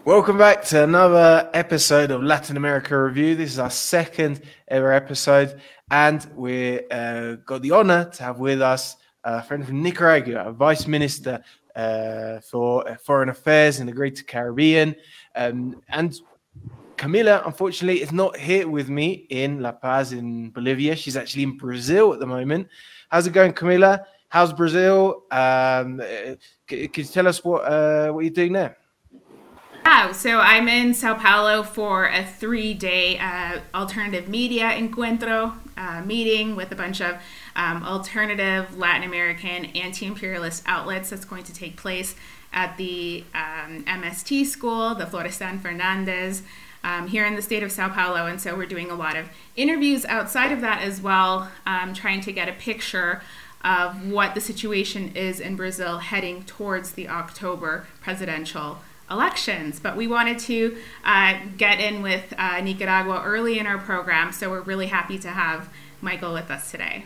Welcome back to another episode of Latin America Review. This is our second ever episode, and we got the honor to have with us a friend from Nicaragua, a Vice Minister for Foreign Affairs in the Greater Caribbean. And Camila, unfortunately, is not here with me in La Paz in Bolivia. She's actually in Brazil at the moment. How's it going, Camila? How's Brazil? Can you tell us what you're doing there? Yeah, so I'm in Sao Paulo for a 3-day alternative media encuentro meeting with a bunch of alternative Latin American anti-imperialist outlets that's going to take place at the MST school, the Florestan Fernandez, here in the state of Sao Paulo. And so we're doing a lot of interviews outside of that as well, trying to get a picture of what the situation is in Brazil heading towards the October presidential elections. But we wanted to get in with Nicaragua early in our program, so we're really happy to have Michael with us today.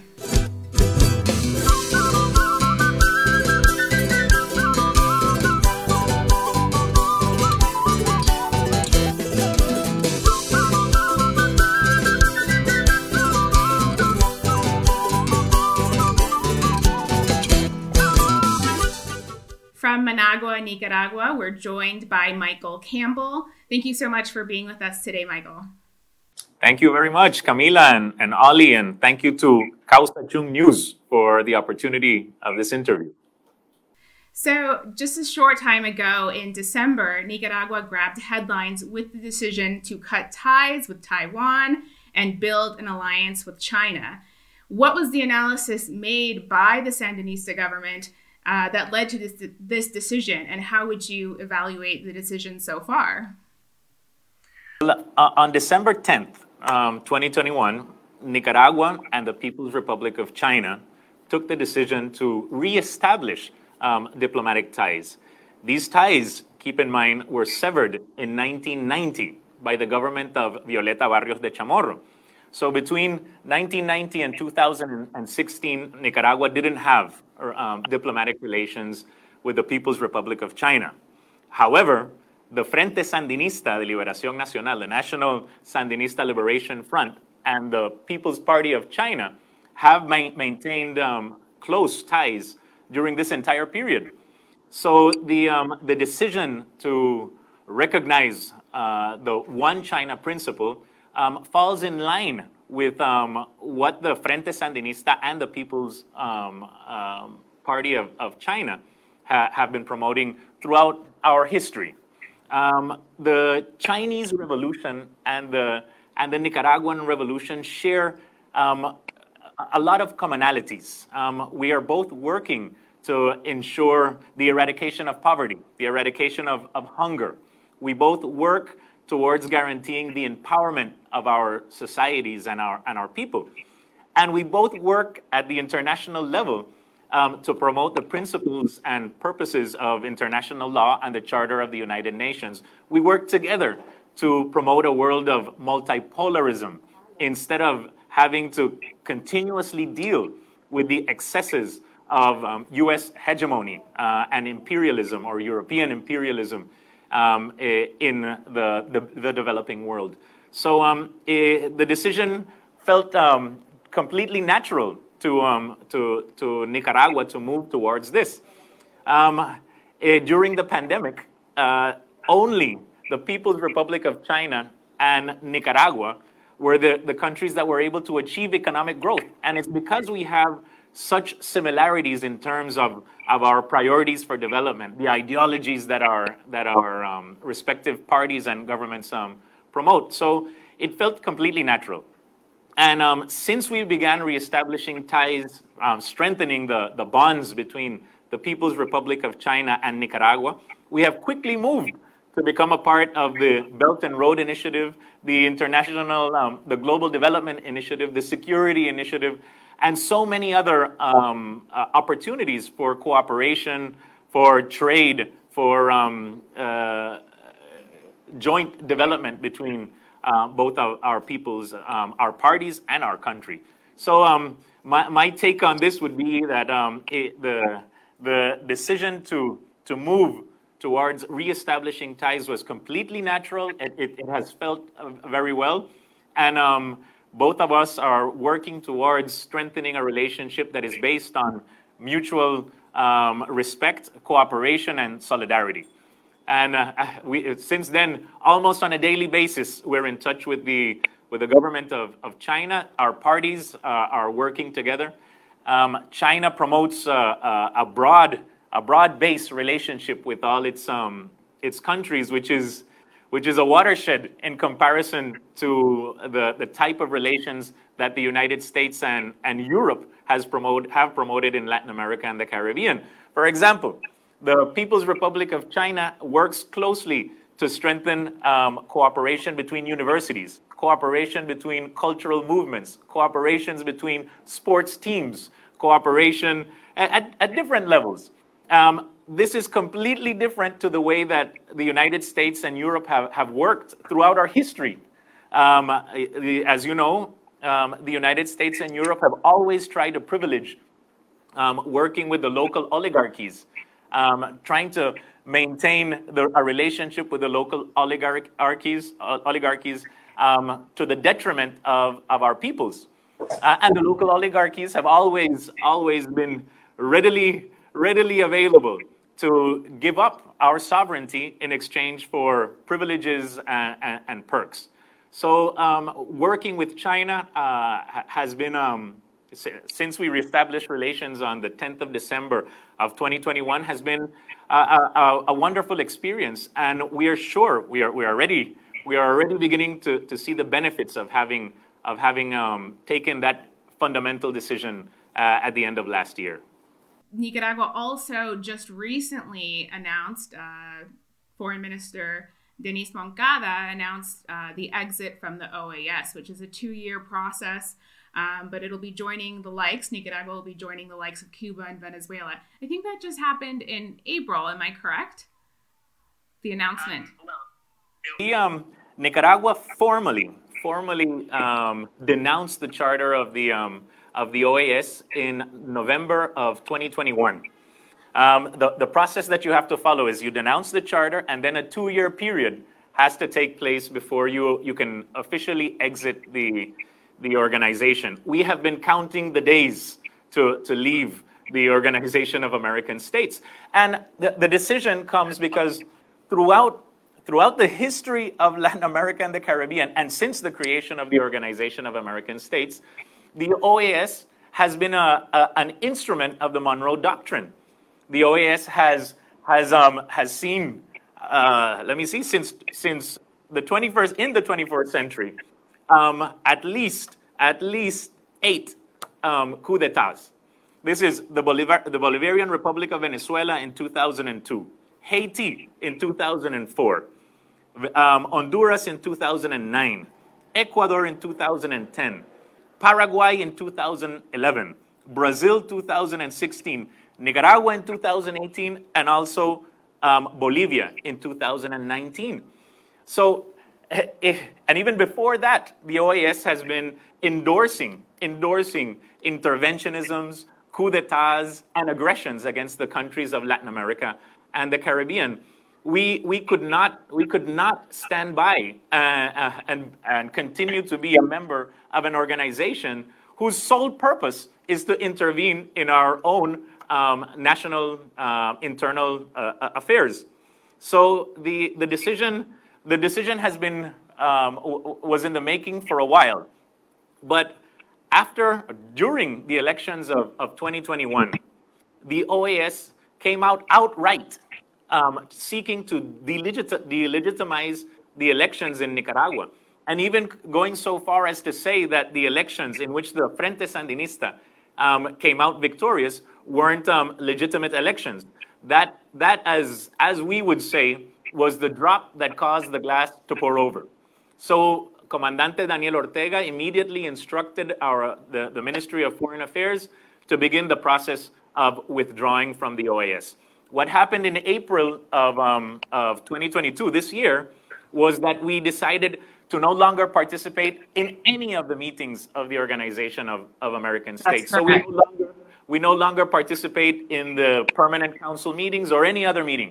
From Managua, Nicaragua, we're joined by Michael Campbell. Thank you so much for being with us today, Michael. Thank you very much, Camila and Ali, and thank you to Causa Chung News for the opportunity of this interview. So just a short time ago in December, Nicaragua grabbed headlines with the decision to cut ties with Taiwan and build an alliance with China. What was the analysis made by the Sandinista government that led to this decision, and how would you evaluate the decision so far? On December 10th, 2021, Nicaragua and the People's Republic of China took the decision to reestablish diplomatic ties. These ties, keep in mind, were severed in 1990 by the government of Violeta Barrios de Chamorro. So between 1990 and 2016, Nicaragua didn't have diplomatic relations with the People's Republic of China. However, the Frente Sandinista de Liberación Nacional, the National Sandinista Liberation Front, and the People's Party of China have maintained close ties during this entire period. So the decision to recognize the One China principle falls in line with what the Frente Sandinista and the People's Party of China have been promoting throughout our history. The Chinese Revolution and the Nicaraguan Revolution share a lot of commonalities. We are both working to ensure the eradication of poverty, the eradication of hunger. We both work towards guaranteeing the empowerment of our societies and our people. And we both work at the international level to promote the principles and purposes of international law and the Charter of the United Nations. We work together to promote a world of multipolarism instead of having to continuously deal with the excesses of US hegemony and imperialism, or European imperialism, in the developing world. So the decision felt completely natural to Nicaragua to move towards this. During the pandemic, only the People's Republic of China and Nicaragua were the countries that were able to achieve economic growth. And it's because we have such similarities in terms of our priorities for development, the ideologies that our respective parties and governments promote. So it felt completely natural. And since we began reestablishing ties, strengthening the bonds between the People's Republic of China and Nicaragua, we have quickly moved to become a part of the Belt and Road Initiative, the international, the Global Development Initiative, the Security Initiative, and so many other opportunities for cooperation, for trade, for joint development between both of our peoples, our parties, and our country. So my take on this would be that the decision to move towards reestablishing ties was completely natural. It has felt very well. And both of us are working towards strengthening a relationship that is based on mutual respect, cooperation, and solidarity. And since then, almost on a daily basis, we're in touch with the government of China. Our parties are working together. China promotes a broad-based relationship with all its countries, which is a watershed in comparison to the type of relations that the United States and Europe have promoted in Latin America and the Caribbean. For example, the People's Republic of China works closely to strengthen cooperation between universities, cooperation between cultural movements, cooperations between sports teams, cooperation at different levels. This is completely different to the way that the United States and Europe have worked throughout our history. As you know, the United States and Europe have always tried to privilege working with the local oligarchies, trying to maintain a relationship with the local oligarchies to the detriment of our peoples. And the local oligarchies have always been readily available to give up our sovereignty in exchange for privileges and perks. So working with China has been, since we reestablished relations on the 10th of December of 2021, has been a wonderful experience. And we are sure, we are already beginning to see the benefits of having taken that fundamental decision at the end of last year. Nicaragua also just recently announced, Foreign Minister Denise Moncada announced the exit from the OAS, which is a 2-year process, but it'll be joining the likes, Nicaragua will be joining the likes of Cuba and Venezuela. I think that just happened in April, am I correct? The announcement. Nicaragua formally denounced the charter of the OAS in November of 2021. The process that you have to follow is you denounce the charter, and then a 2-year period has to take place before you can officially exit the organization. We have been counting the days to leave the Organization of American States. And the decision comes because throughout the history of Latin America and the Caribbean, and since the creation of the Organization of American States, the OAS has been an instrument of the Monroe Doctrine. The OAS has seen, since the 21st century, at least 8 coups d'etats. This is the Bolivarian Republic of Venezuela in 2002, Haiti in 2004, Honduras in 2009, Ecuador in 2010, Paraguay in 2011, Brazil 2016, Nicaragua in 2018, and also Bolivia in 2019. So, and even before that, the OAS has been endorsing interventionisms, coups d'etats, and aggressions against the countries of Latin America and the Caribbean. We could not stand by and continue to be a member of an organization whose sole purpose is to intervene in our own national internal affairs. So the decision has been was in the making for a while, but during the elections of 2021, the OAS came out outright seeking to delegitimize the elections in Nicaragua, and even going so far as to say that the elections in which the Frente Sandinista came out victorious weren't legitimate elections. That as we would say, was the drop that caused the glass to pour over. So Comandante Daniel Ortega immediately instructed the Ministry of Foreign Affairs to begin the process of withdrawing from the OAS. What happened in April of 2022, this year, was that we decided to no longer participate in any of the meetings of the Organization of American States. So we no longer participate in the Permanent Council meetings or any other meeting.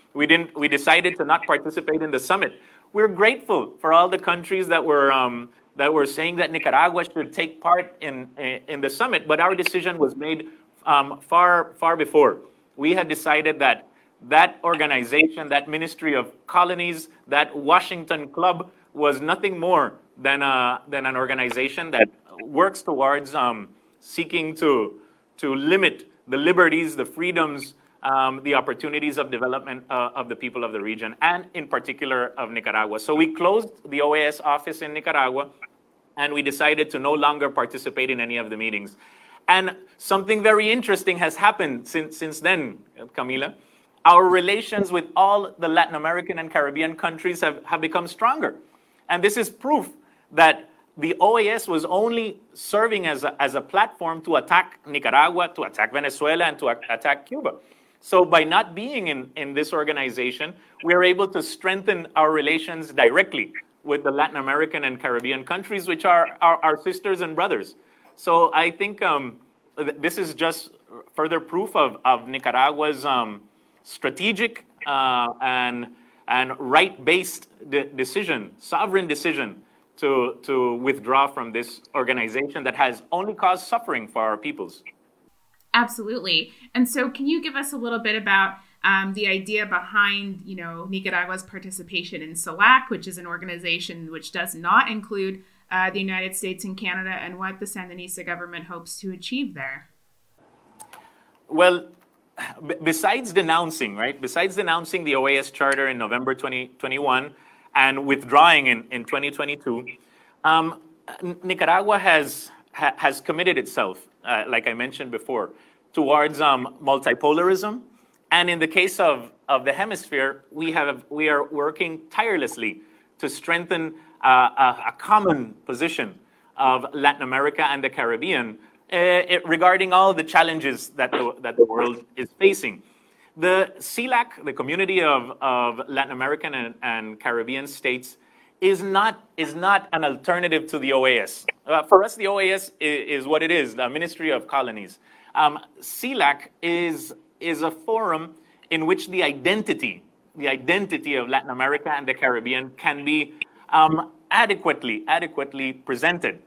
We decided to not participate in the summit. We're grateful for all the countries that were saying that Nicaragua should take part in the summit, but our decision was made far before. We had decided that that organization, that Ministry of Colonies, that Washington Club was nothing more than an organization that works towards seeking to limit the liberties, the freedoms, the opportunities of development of the people of the region, and in particular of Nicaragua. So we closed the OAS office in Nicaragua, and we decided to no longer participate in any of the meetings. And something very interesting has happened since then, Camila. Our relations with all the Latin American and Caribbean countries have become stronger. And this is proof that the OAS was only serving as a platform to attack Nicaragua, to attack Venezuela, and to attack Cuba. So by not being in this organization, we are able to strengthen our relations directly with the Latin American and Caribbean countries, which are our sisters and brothers. So I think this is just further proof of Nicaragua's strategic and right-based decision, sovereign decision to withdraw from this organization that has only caused suffering for our peoples. Absolutely. And so can you give us a little bit about the idea behind, Nicaragua's participation in CELAC, which is an organization which does not include the United States and Canada, and what the Sandinista government hopes to achieve there? Well, besides denouncing the OAS Charter in November 2021 and withdrawing in 2022, Nicaragua has committed itself, like I mentioned before, towards multipolarism. And in the case of the hemisphere, we are working tirelessly to strengthen a common position of Latin America and the Caribbean regarding all the challenges that the world is facing. The CELAC, the Community of Latin American and Caribbean States, is not an alternative to the OAS. For us, the OAS is what it is, the Ministry of Colonies. CELAC is a forum in which the identity of Latin America and the Caribbean can be adequately presented.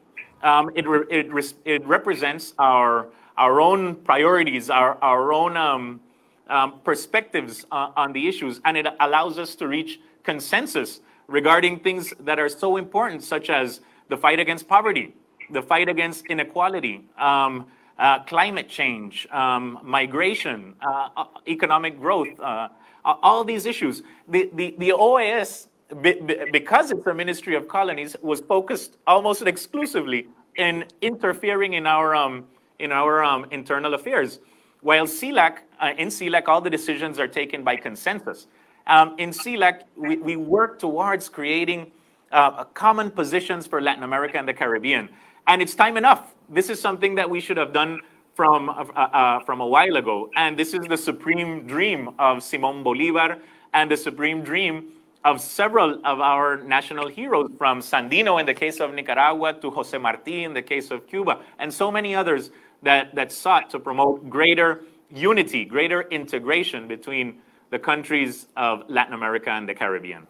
It represents our own priorities, our own perspectives on the issues, and it allows us to reach consensus regarding things that are so important, such as the fight against poverty, the fight against inequality, climate change, migration, economic growth, all these issues. The OAS, because it's a Ministry of Colonies, was focused almost exclusively in interfering in our internal affairs. While CELAC, in CELAC, all the decisions are taken by consensus. In CELAC, we work towards creating common positions for Latin America and the Caribbean. And it's time enough. This is something that we should have done from a while ago. And this is the supreme dream of Simón Bolívar and the supreme dream of several of our national heroes, from Sandino in the case of Nicaragua to José Martí in the case of Cuba, and so many others that sought to promote greater unity, greater integration between the countries of Latin America and the Caribbean.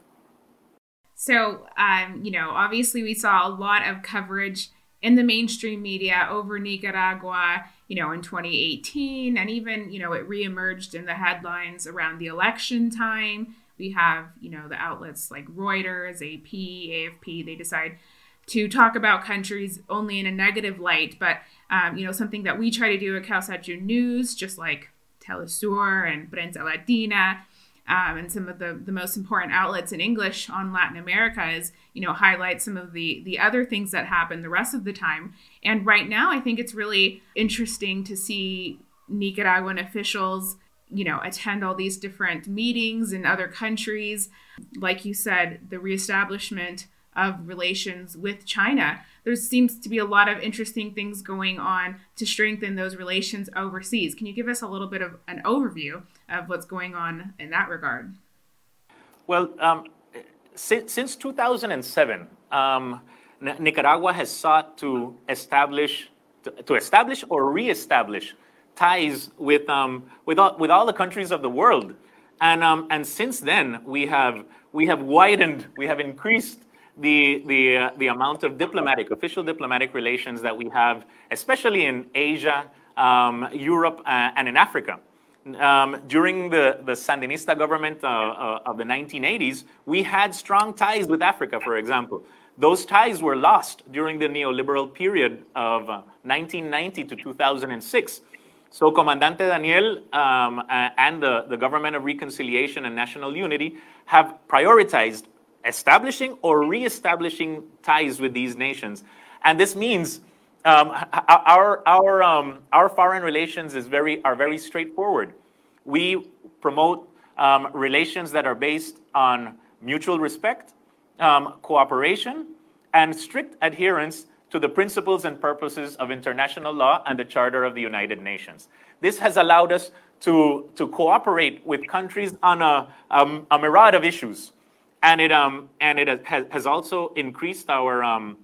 So, obviously we saw a lot of coverage in the mainstream media over Nicaragua, in 2018, and even, it reemerged in the headlines around the election time. We have, the outlets like Reuters, AP, AFP, they decide to talk about countries only in a negative light. But, something that we try to do at CalSat News, just like Telesur and Prensa Latina, and some of the most important outlets in English on Latin America, is, highlight some of the other things that happen the rest of the time. And right now, I think it's really interesting to see Nicaraguan officials attend all these different meetings in other countries. Like you said, the reestablishment of relations with China. There seems to be a lot of interesting things going on to strengthen those relations overseas. Can you give us a little bit of an overview of what's going on in that regard? Well, since 2007, Nicaragua has sought to establish or reestablish ties with all the countries of the world. And since then, we have widened, we have increased the amount of official diplomatic relations that we have, especially in Asia, Europe, and in Africa. During the Sandinista government of the 1980s, we had strong ties with Africa, for example. Those ties were lost during the neoliberal period of 1990 to 2006. So Comandante Daniel and the Government of Reconciliation and National Unity have prioritized establishing or reestablishing ties with these nations. And this means our foreign relations are very straightforward. We promote relations that are based on mutual respect, cooperation, and strict adherence to the principles and purposes of international law and the Charter of the United Nations. This has allowed us to cooperate with countries on a myriad of issues, and it has also increased our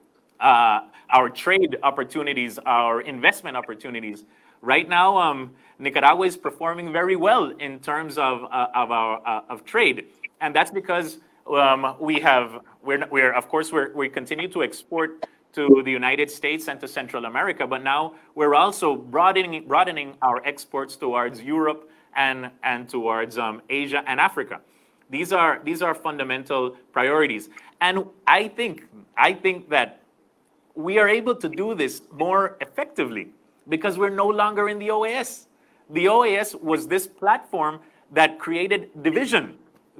trade opportunities, our investment opportunities. Right now, Nicaragua is performing very well in terms of trade, and that's because we continue to export to the United States and to Central America, but now we're also broadening our exports towards Europe and towards Asia and Africa. These are fundamental priorities, and I think that we are able to do this more effectively because we're no longer in the OAS. The OAS was this platform that created division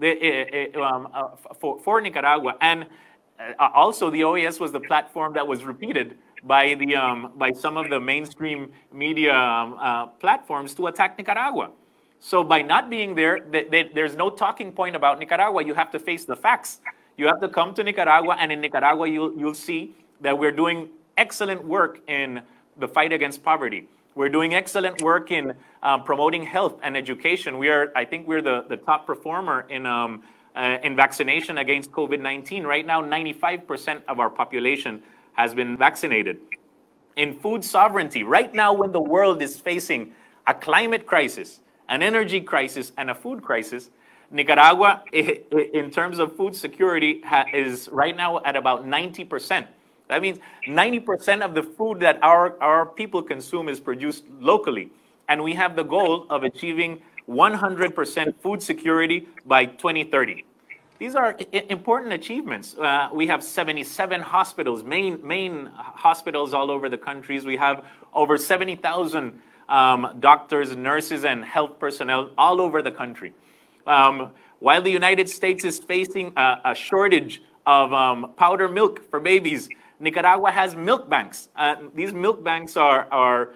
for Nicaragua, and also the OAS was the platform that was repeated by some of the mainstream media platforms to attack Nicaragua. So by not being there, there's no talking point about Nicaragua. You have to face the facts. You have to come to Nicaragua, and in Nicaragua you'll see that we're doing excellent work in the fight against poverty. We're doing excellent work in promoting health and education. I think we're the top performer in vaccination against COVID-19. Right now, 95% of our population has been vaccinated. In food sovereignty, right now when the world is facing a climate crisis, an energy crisis, and a food crisis, Nicaragua, in terms of food security, is right now at about 90%. That means 90% of the food that our people consume is produced locally. And we have the goal of achieving 100% food security by 2030. These are important achievements. We have 77 hospitals, main hospitals all over the countries. We have over 70,000 doctors, nurses, and health personnel all over the country. While the United States is facing a shortage of powder milk for babies, Nicaragua has milk banks. These milk banks the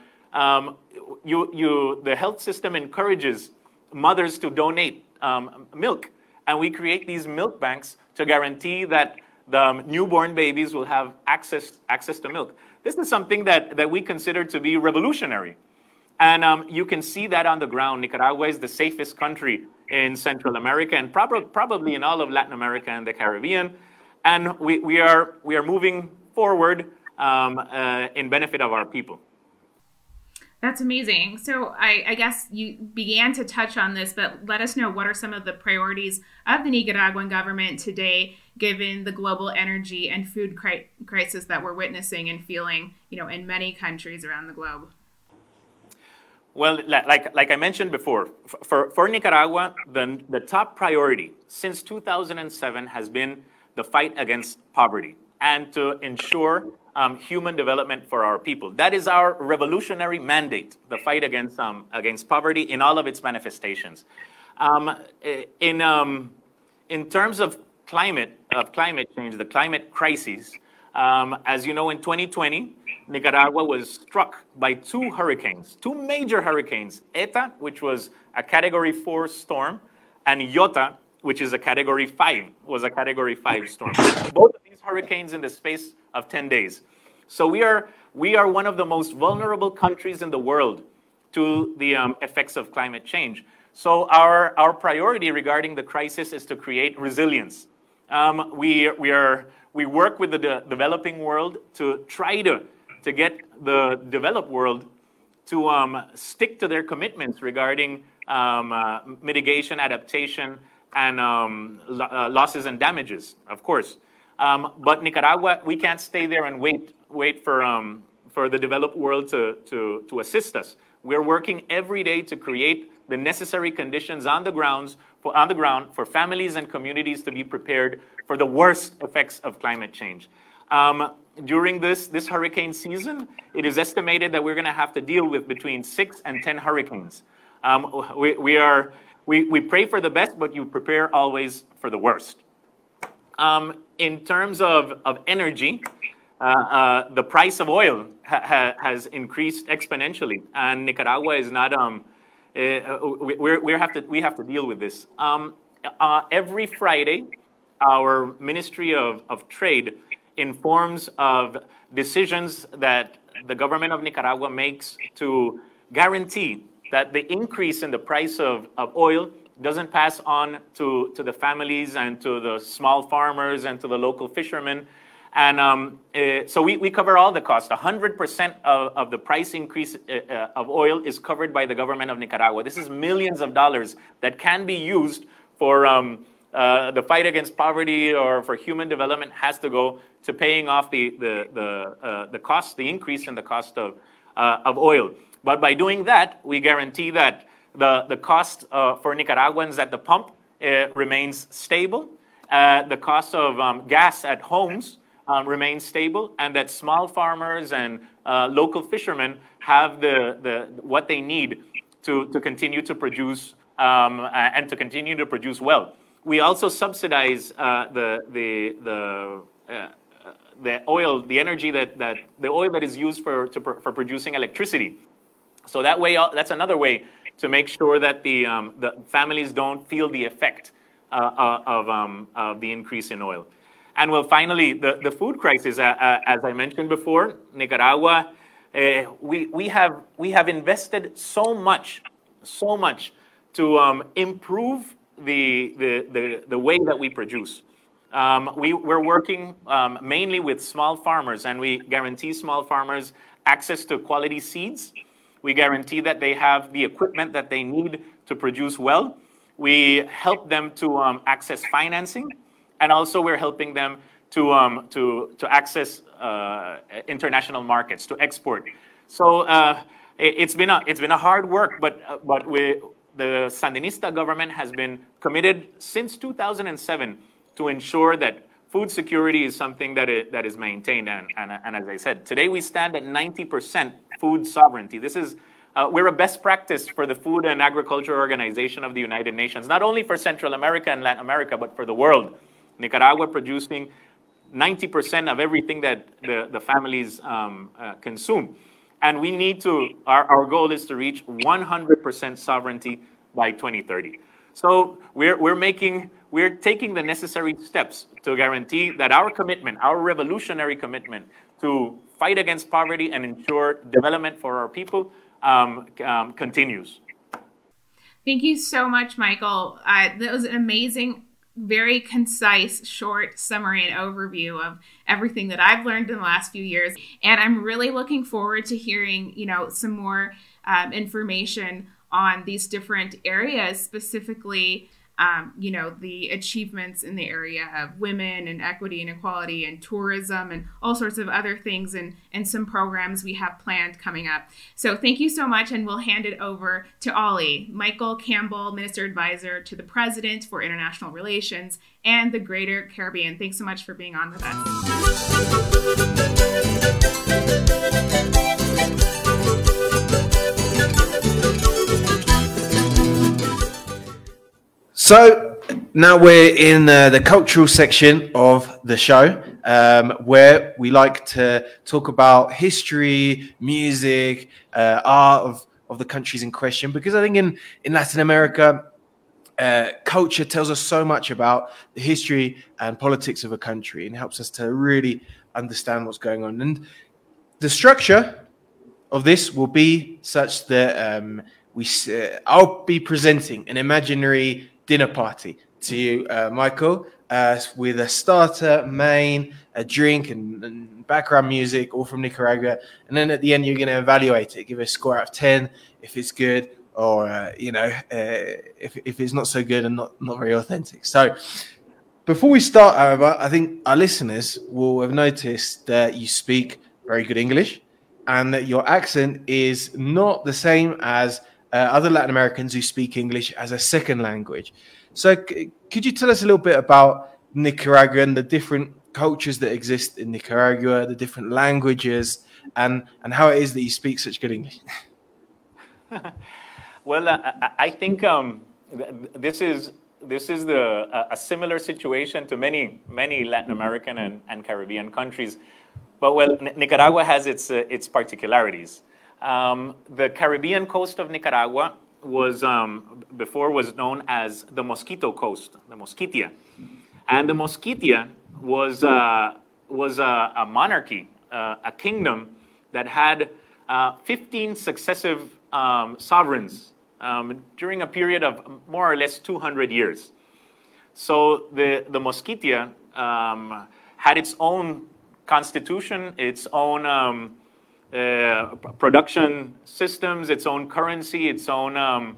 health system encourages mothers to donate milk, and we create these milk banks to guarantee that the newborn babies will have access to milk. This is something that we consider to be revolutionary, and you can see that on the ground. Nicaragua is the safest country in Central America and probably in all of Latin America and the Caribbean, and we are moving forward in benefit of our people. That's amazing. So I guess you began to touch on this, but let us know, what are some of the priorities of the Nicaraguan government today, given the global energy and food crisis that we're witnessing and feeling, in many countries around the globe? Well, like I mentioned before, for Nicaragua, the top priority since 2007 has been the fight against poverty and to ensure human development for our people. That is our revolutionary mandate, the fight against poverty in all of its manifestations. In terms of climate change, the climate crisis, as you know, in 2020, Nicaragua was struck by two major hurricanes, Eta, which was a Category 4 storm, and Iota, which is a Category 5 storm. Both of these hurricanes in the space of 10 days. So we are one of the most vulnerable countries in the world to the effects of climate change. So our priority regarding the crisis is to create resilience. We work with the developing world to try to get the developed world to stick to their commitments regarding mitigation, adaptation, and losses and damages, of course. But Nicaragua, we can't stay there and wait for the developed world to assist us. We're working every day to create the necessary conditions on the ground for families and communities to be prepared for the worst effects of climate change. During this hurricane season, it is estimated that we're going to have to deal with between 6 and 10 hurricanes. We pray for the best, but you prepare always for the worst. In terms of energy, the price of oil has increased exponentially, and Nicaragua is not. We have to deal with this. Every Friday, our Ministry of Trade informs of decisions that the government of Nicaragua makes to guarantee that the increase in the price of oil doesn't pass on to the families and to the small farmers and to the local fishermen. And so we cover all the costs. 100% of the price increase of oil is covered by the government of Nicaragua. This is millions of dollars that can be used for the fight against poverty or for human development, has to go to paying off the cost, the increase in the cost of oil. But by doing that, we guarantee that the cost for Nicaraguans at the pump remains stable. The cost of gas at homes remains stable, and that small farmers and local fishermen have what they need to continue to produce and to continue to produce well. We also subsidize the oil, the energy the oil that is used for producing electricity. So that way, that's another way to make sure that the families don't feel the effect of the increase in oil. And well, finally, the food crisis, as I mentioned before, Nicaragua, we have invested so much to improve the way that we produce. We're working mainly with small farmers, and we guarantee small farmers access to quality seeds. We guarantee that they have the equipment that they need to produce well. We help them to access financing, and also we're helping them to access international markets, to export. So it's been a hard work, but the Sandinista government has been committed since 2007 to ensure that food security is something that is maintained. And as I said, today we stand at 90% food sovereignty. This is we're a best practice for the Food and Agriculture Organization of the United Nations, not only for Central America and Latin America, but for the world. Nicaragua producing 90% of everything that the families consume. And we need to, our goal is to reach 100% sovereignty by 2030. So we're taking the necessary steps to guarantee that our commitment, our revolutionary commitment to fight against poverty and ensure development for our people continues. Thank you so much, Michael. That was an amazing, very concise, short summary and overview of everything that I've learned in the last few years. And I'm really looking forward to hearing, some more information on these different areas, specifically, the achievements in the area of women and equity and equality and tourism and all sorts of other things and some programs we have planned coming up. So thank you so much, and we'll hand it over to Ollie. Michael Campbell, Minister Advisor to the President for International Relations and the Greater Caribbean. Thanks so much for being on with us. So now we're in the cultural section of the show, where we like to talk about history, music, art of the countries in question, because I think in Latin America, culture tells us so much about the history and politics of a country and helps us to really understand what's going on. And the structure of this will be such that I'll be presenting an imaginary dinner party to you, Michael, with a starter, main, a drink, and background music, all from Nicaragua. And then at the end, you're going to evaluate it, give it a score out of 10 if it's good, or if it's not so good and not very authentic. So before we start, however, I think our listeners will have noticed that you speak very good English and that your accent is not the same as other Latin Americans who speak English as a second language. So could you tell us a little bit about Nicaragua and the different cultures that exist in Nicaragua, the different languages, and how it is that you speak such good English? Well, I think this is a similar situation to many Latin American and Caribbean countries, but Nicaragua has its particularities. The Caribbean coast of Nicaragua was before was known as the Mosquito Coast, the Mosquitia, and the Mosquitia was a monarchy, a kingdom that had 15 successive sovereigns during a period of more or less 200 years. So the Mosquitia had its own constitution, its own production systems, its own currency, its own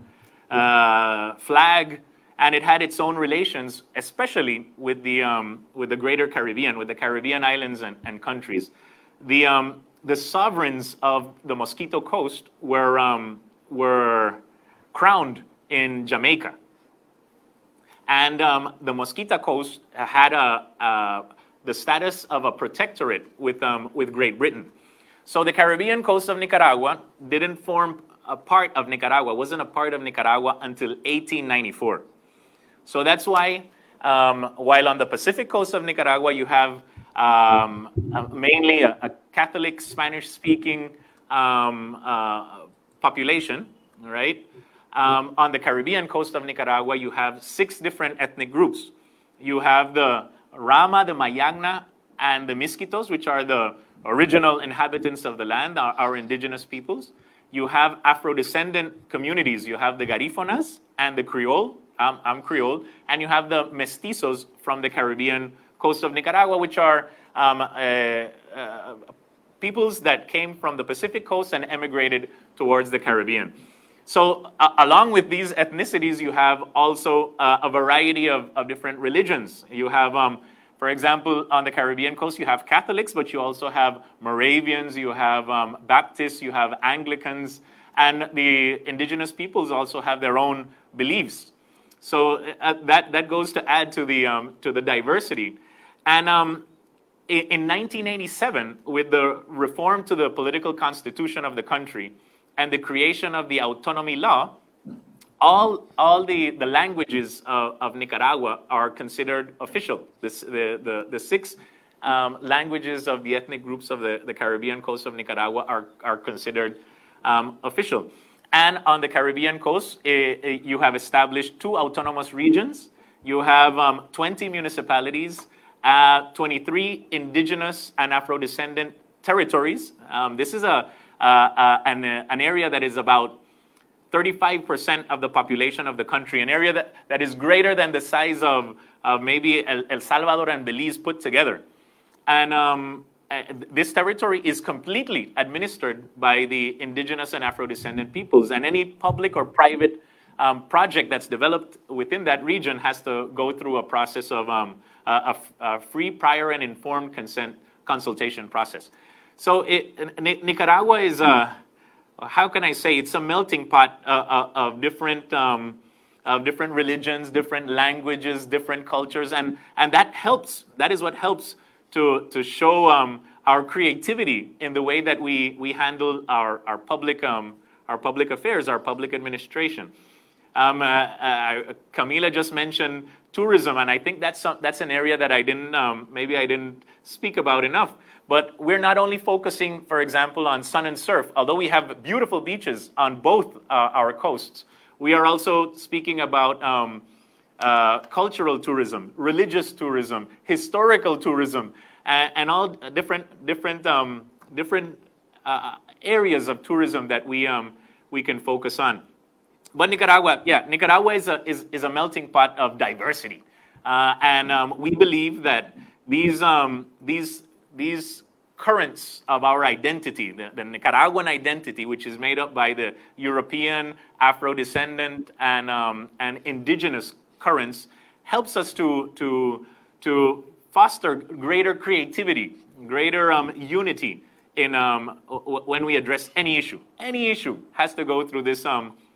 flag, and it had its own relations, especially with the greater Caribbean, with the Caribbean islands and countries. The sovereigns of the Mosquito Coast were crowned in Jamaica, and the Mosquito Coast had the status of a protectorate with Great Britain. So the Caribbean coast of Nicaragua didn't form a part of Nicaragua, wasn't a part of Nicaragua until 1894. So that's why, while on the Pacific coast of Nicaragua, you have mainly a Catholic Spanish-speaking population, right? On the Caribbean coast of Nicaragua, you have 6 different ethnic groups. You have the Rama, the Mayagna, and the Miskitos, which are the original inhabitants of the land, our indigenous peoples. You have Afro-descendant communities. You have the Garifonas and the Creole. I'm Creole. And you have the Mestizos from the Caribbean coast of Nicaragua, which are peoples that came from the Pacific coast and emigrated towards the Caribbean. So along with these ethnicities, you have also a variety of different religions. You have, for example, on the Caribbean coast, you have Catholics, but you also have Moravians, you have Baptists, you have Anglicans, and the indigenous peoples also have their own beliefs. So that goes to add to the diversity. And in 1987, with the reform to the political constitution of the country and the creation of the autonomy law, all the languages of Nicaragua are considered official. The 6 languages of the ethnic groups of the Caribbean coast of Nicaragua are considered official. And on the Caribbean coast, you have established 2 autonomous regions. You have 20 municipalities, 23 indigenous and Afro-descendant territories. This is an area that is about 35% of the population of the country, an area that is greater than the size of maybe El Salvador and Belize put together. And this territory is completely administered by the indigenous and Afro-descendant peoples, and any public or private project that's developed within that region has to go through a process of a free, prior, and informed consent consultation process. So Nicaragua is how can I say, it's a melting pot of different religions, different languages, different cultures, and that helps. That is what helps to show our creativity in the way that we handle our public affairs, our public administration. Camila just mentioned tourism, and I think that's an area that I didn't speak about enough. But we're not only focusing, for example, on sun and surf, although we have beautiful beaches on both our coasts. We are also speaking about cultural tourism, religious tourism, historical tourism, and all different areas of tourism that we can focus on. But Nicaragua is a melting pot of diversity, and we believe that these currents of our identity, the Nicaraguan identity, which is made up by the European, Afro-descendant, and indigenous currents, helps us to foster greater creativity, greater unity in when we address any issue. Any issue has to go through this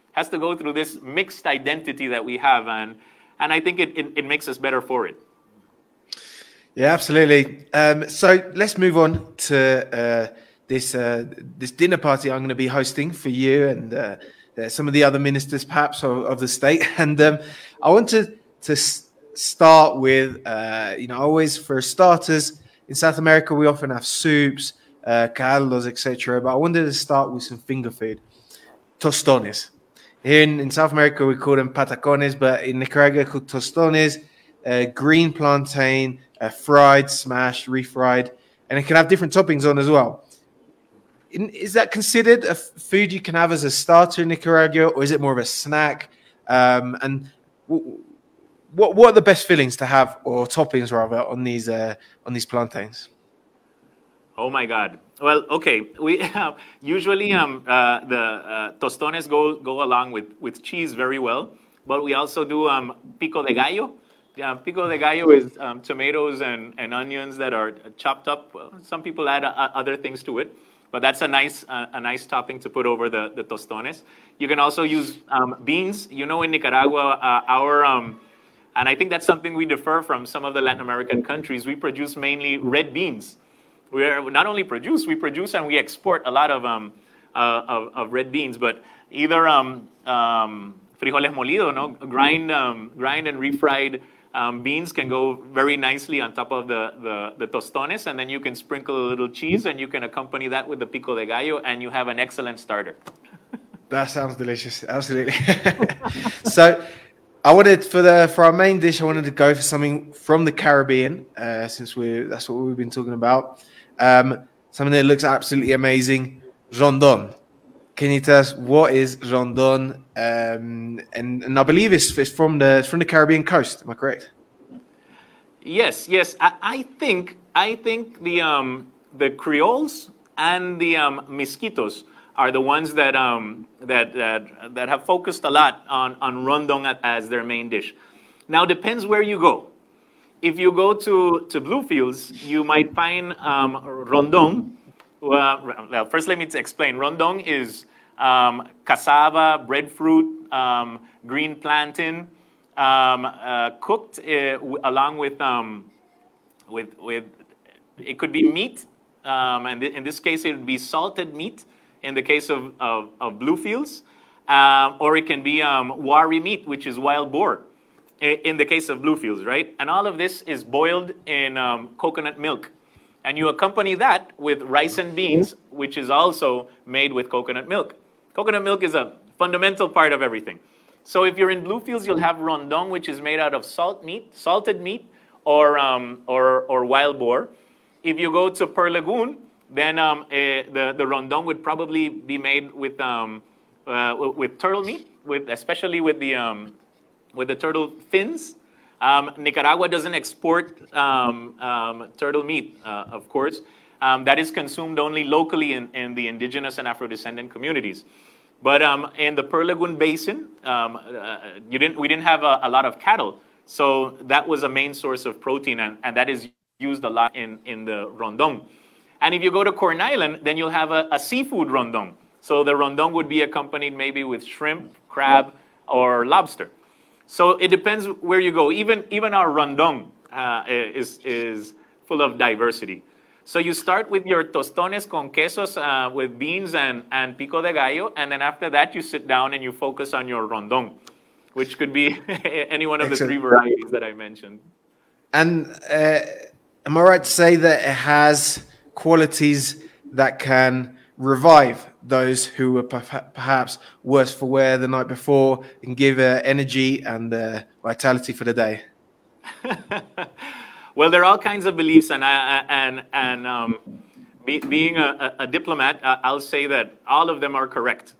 mixed identity that we have, and I think it makes us better for it. Yeah, absolutely. So let's move on to this dinner party I'm going to be hosting for you and some of the other ministers, perhaps, of the state. And I want to start with, always for starters, in South America, we often have soups, caldos, etc. But I wanted to start with some finger food, tostones. Here in South America, we call them patacones, but in Nicaragua, called tostones, green plantain, fried, smashed, refried, and it can have different toppings on as well. Is that considered a food you can have as a starter in Nicaragua, or is it more of a snack? And what are the best fillings to have, or toppings rather, on these plantains? Oh my God! Well, okay, we usually the tostones go along with cheese very well, but we also do pico de gallo. Yeah, pico de gallo is tomatoes and onions that are chopped up. Well, some people add other things to it, but that's a nice topping to put over the tostones. You can also use beans. In Nicaragua, and I think that's something we differ from some of the Latin American countries. We produce mainly red beans. We not only produce, we produce and we export a lot of red beans, but either frijoles molido, grind and refried beans can go very nicely on top of the tostones, and then you can sprinkle a little cheese and you can accompany that with the pico de gallo, and you have an excellent starter. That sounds delicious, absolutely. So I wanted for our main dish, I wanted to go for something from the Caribbean, since that's what we've been talking about. Something that looks absolutely amazing, rondon. Can you tell us what is rondon? And I believe it's from the Caribbean coast. Am I correct? Yes. I think the Creoles and the Miskitos are the ones that have focused a lot on rondon as their main dish. Now, depends where you go. If you go to Bluefields, you might find rondon. Well, first let me explain. Rondon is cassava, breadfruit, green plantain, cooked along with it could be meat, and in this case it would be salted meat. In the case of Bluefields, or it can be wari meat, which is wild boar. In the case of Bluefields, right? And all of this is boiled in coconut milk. And you accompany that with rice and beans, which is also made with coconut milk. Coconut milk is a fundamental part of everything. So if you're in Bluefields, you'll have rondon, which is made out of salted meat, or wild boar. If you go to Pearl Lagoon, then the rondon would probably be made with turtle meat, especially with the turtle fins. Nicaragua doesn't export turtle meat, of course. That is consumed only locally in the indigenous and Afro-descendant communities. But in the Pearl Lagoon Basin, we didn't have a lot of cattle, so that was a main source of protein, and that is used a lot in the rondon. And if you go to Corn Island, then you'll have a seafood rondon. So the rondon would be accompanied maybe with shrimp, crab, or lobster. So it depends where you go. Even our rondon is full of diversity. So you start with your tostones con quesos with beans and pico de gallo, and then after that you sit down and you focus on your rondon, which could be any one of the three varieties that I mentioned. And am I right to say that it has qualities that can revive those who were perhaps worse for wear the night before and give energy and vitality for the day? Well, there are all kinds of beliefs, and being a diplomat, I'll say that all of them are correct.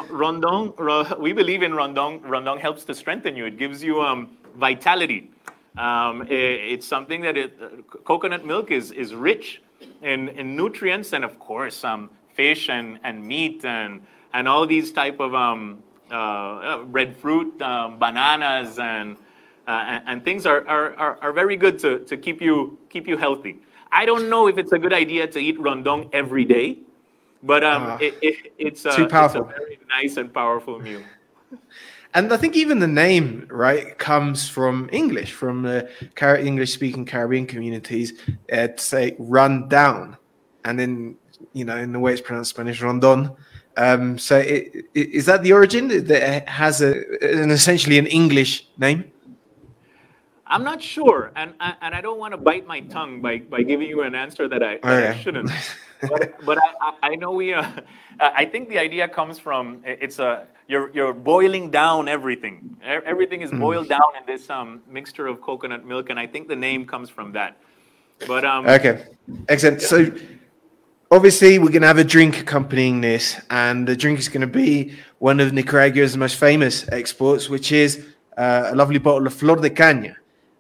Rondon, we believe in rondon. Rondon helps to strengthen you. It gives you vitality. It's something that coconut milk is rich in nutrients, and of course, fish and meat and all these type of red fruit, bananas and things are very good to keep you healthy. I don't know if it's a good idea to eat rondon every day, but it's too powerful. It's a very nice and powerful meal. And I think even the name, right, comes from English, from the English-speaking Caribbean communities, to say run down, and then, you know, in the way it's pronounced in Spanish, rondon. So is that the origin? That it has essentially an English name? I'm not sure, and I don't want to bite my tongue by giving you an answer that I shouldn't. But I know I think the idea comes from you're boiling down everything. Everything is boiled down in this mixture of coconut milk, and I think the name comes from that. But okay, excellent. So obviously we're going to have a drink accompanying this, and the drink is going to be one of Nicaragua's most famous exports, which is a lovely bottle of Flor de Caña.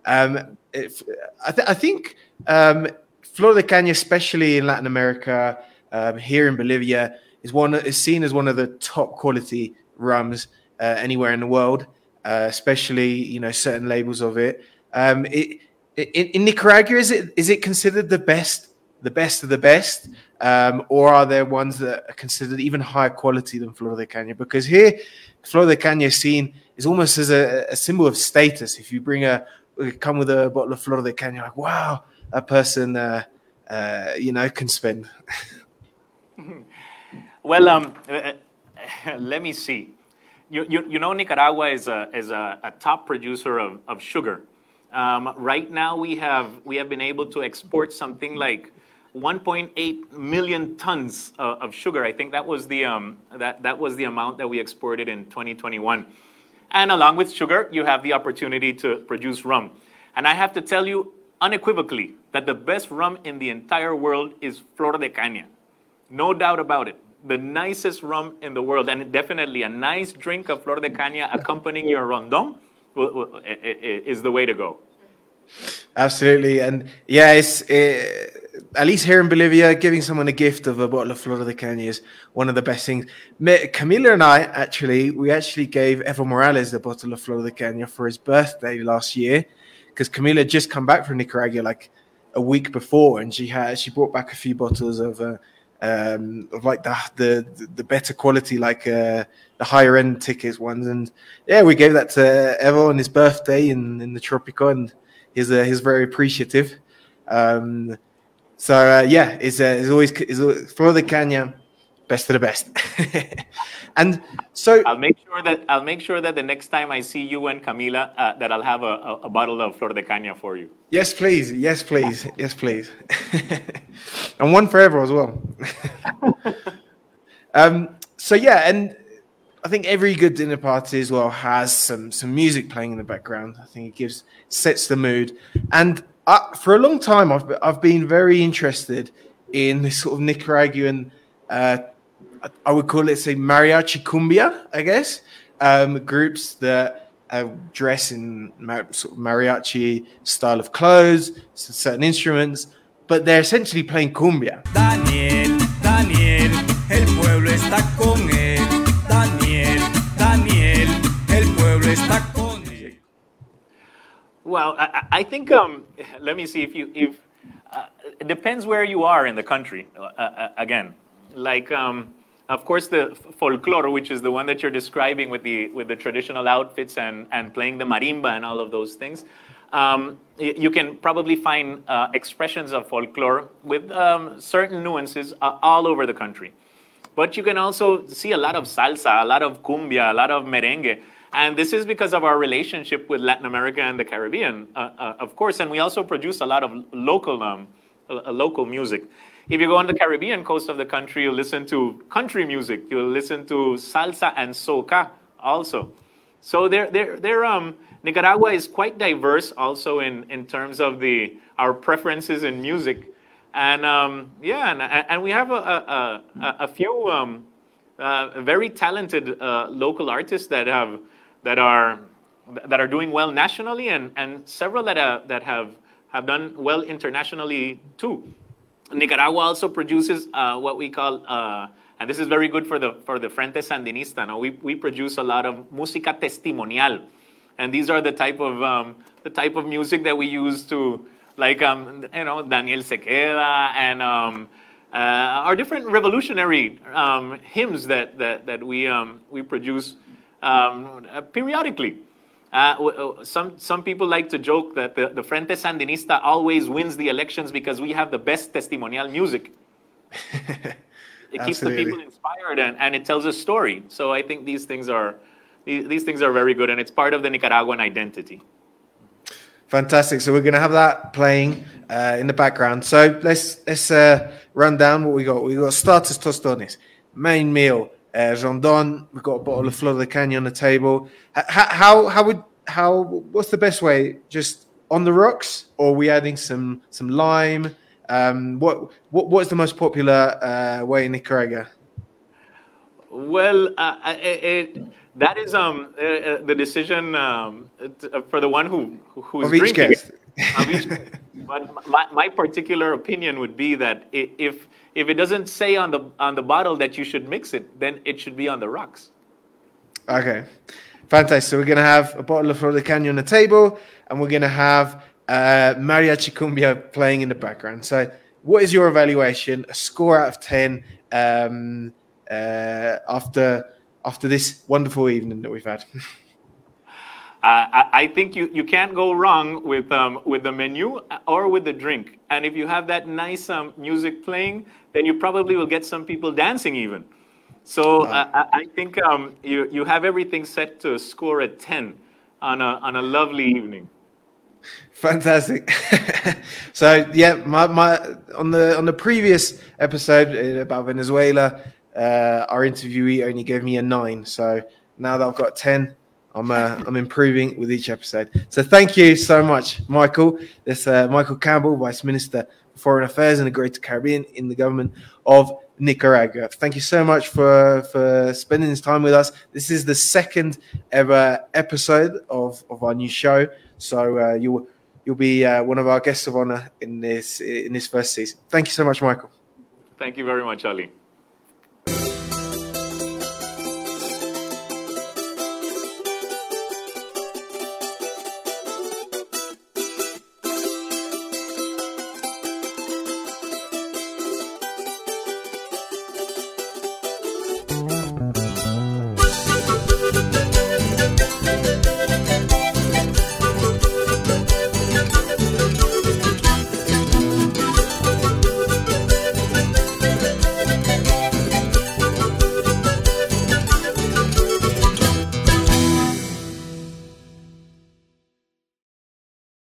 I think Flor de Caña, especially in Latin America, here in Bolivia, is seen as one of the top quality rums anywhere in the world, especially, you know, certain labels of it. In Nicaragua, is it considered the best of the best, or are there ones that are considered even higher quality than Flor de Caña? Because here, Flor de Caña is seen as almost as a symbol of status. If you come with a bottle of Flor de Caña, like, wow, that person, you know, can spend. Well, let me see. You know, Nicaragua is a top producer of sugar. Right now, we have been able to export something like 1.8 million tons of sugar. I think that was the amount that we exported in 2021. And along with sugar, you have the opportunity to produce rum. And I have to tell you unequivocally that the best rum in the entire world is Flor de Caña. No doubt about it. The nicest rum in the world, and definitely a nice drink of Flor de Caña accompanying your rondon is the way to go. Absolutely. And yeah, at least here in Bolivia, giving someone a gift of a bottle of Flor de Caña is one of the best things. Camila and I we actually gave Evo Morales a bottle of Flor de Caña for his birthday last year, because Camila had just come back from Nicaragua like a week before, and she brought back a few bottles of like the better quality, like the higher end tickets ones, and yeah, we gave that to Evo on his birthday in the Tropico, and he's very appreciative. So yeah, it's always Flor de Caña, best of the best. And so I'll make sure that the next time I see you and Camila, that I'll have a bottle of Flor de Caña for you. Yes, please. Yes, please. Yes, please. And one for Evo as well. So yeah, and I think every good dinner party as well has some music playing in the background. I think it sets the mood. And for a long time, I've been very interested in this sort of Nicaraguan, I would call it, say, mariachi cumbia, I guess, groups that dress in sort of mariachi style of clothes, certain instruments, but they're essentially playing cumbia. Daniel, el pueblo está con él. Daniel, el pueblo está con él. Well, I think let me see if it depends where you are in the country. Again, like of course the folklore, which is the one that you're describing with the traditional outfits and playing the marimba and all of those things. You can probably find expressions of folklore with certain nuances all over the country. But you can also see a lot of salsa, a lot of cumbia, a lot of merengue. And this is because of our relationship with Latin America and the Caribbean, of course. And we also produce a lot of local music. If you go on the Caribbean coast of the country, you'll listen to country music. You'll listen to salsa and soca also. So Nicaragua is quite diverse also in terms of our preferences in music. And and we have a few very talented local artists that are that are doing well nationally, and several that have done well internationally too. Nicaragua also produces what we call, and this is very good for the Frente Sandinista. Now we produce a lot of música testimonial, and these are the type of music that we use to, like Daniel Sequeda and our different revolutionary hymns that we produce periodically. Some people like to joke that the Frente Sandinista always wins the elections because we have the best testimonial music. It keeps the people inspired and it tells a story. So I think these things are very good, and it's part of the Nicaraguan identity. Fantastic. So we're going to have that playing in the background. So let's run down what we got. We got starters, tostones, main meal, rondon. We've got a bottle of Flor de Caña on the table. What's the best way? Just on the rocks, or are we adding some lime? What's the most popular way in Nicaragua? Well, that is the decision for the one who's of each drinking. Guest. Of each, but my particular opinion would be that if it doesn't say on the bottle that you should mix it, then it should be on the rocks. Okay, fantastic. So we're going to have a bottle of Flor de Caña on the table, and we're going to have Mariachi Cumbia playing in the background. So what is your evaluation, a score out of 10 after this wonderful evening that we've had? I think you can't go wrong with the menu or with the drink. And if you have that nice music playing, then you probably will get some people dancing even. So I think you have everything set to score a 10 on a lovely evening. Fantastic. So yeah, my on the previous episode about Venezuela, our interviewee only gave me a 9. So now that I've got 10, I'm improving with each episode. So thank you so much, Michael. This Michael Campbell, Vice Minister for Foreign Affairs in the Greater Caribbean in the government of Nicaragua. Thank you so much for spending this time with us. This is the second ever episode of our new show. So you'll be one of our guests of honor in this first season. Thank you so much, Michael. Thank you very much, Ali.